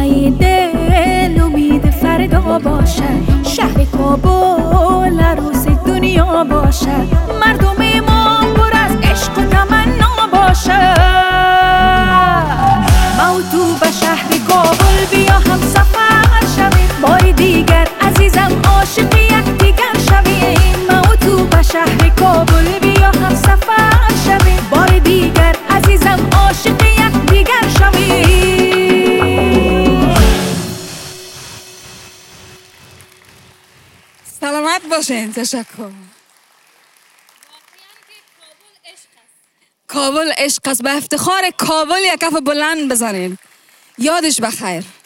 همه دل امید فردا باشه، شهر کابل عروس دنیا باشه، مردم ما پر از عشق و تمنا باشه. ما و تو به شهر کابل بیا هم سفر شویم، بار دیگر عزیزم عاشق یکدیگر شویم. ما و تو به شهر کابل بیا هم سفر شویم، بار دیگر عزیزم عاشق یکدیگر شویم. سلامت باشین. تشکر. کابل عشق است. به افتخار کابل یک کف بلند بزنین. یادش بخیر.